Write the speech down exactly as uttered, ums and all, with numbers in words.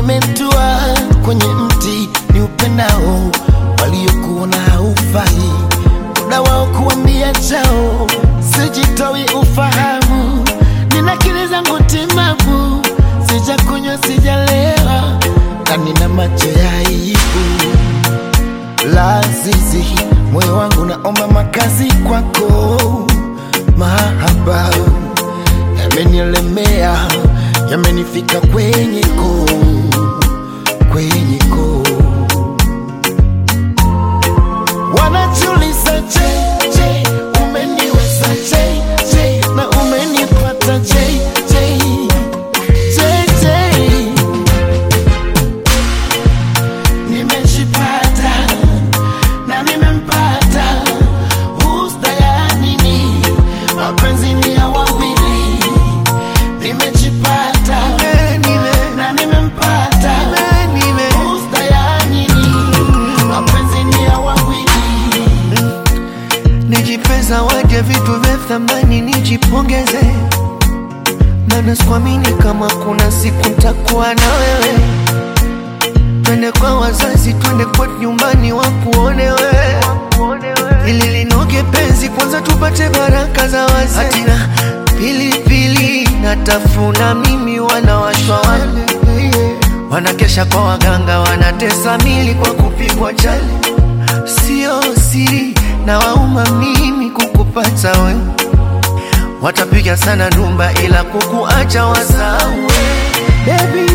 nimetua kwenye mti ni upendao, waliokuona haufai muda wao kuambia chao, sijitoi ufahamu, nina akili zangu timamu, sijakunywa sijalewa, na nina macho ya aibu. Lazizi moyo wangu naomba makazi kwako, mahaba yamenielemea, yamenifika kwenye koo, kwenye koo. Wanajiuliza je, je, umeniweza je, je, na umenipata je, je, je, je. Nimejipata na nimempata, usta ya nini, mapenzi ni ya wawili. Nimejipata na nimempata, usta ya nini, mapenzi ni ya wawili. Nijipeza waje vitu vya thamani nijipongeze, maana sikuamini kama kuna siku nitakuwa na wewe. Twende kwa wazazi, twende kwa nyumbani wakuone wewe, ili linoge penzi kwanza tupate baraka za wazee. Hatina pili pili natafuna mimi, wanawashwa wale wanakesha kwa waganga, wanatesa mili kwa kupigwa chali. Sio siri na wauma mimi kukupata we, watapiga sana ndumba ila kukuacha wasawe. Baby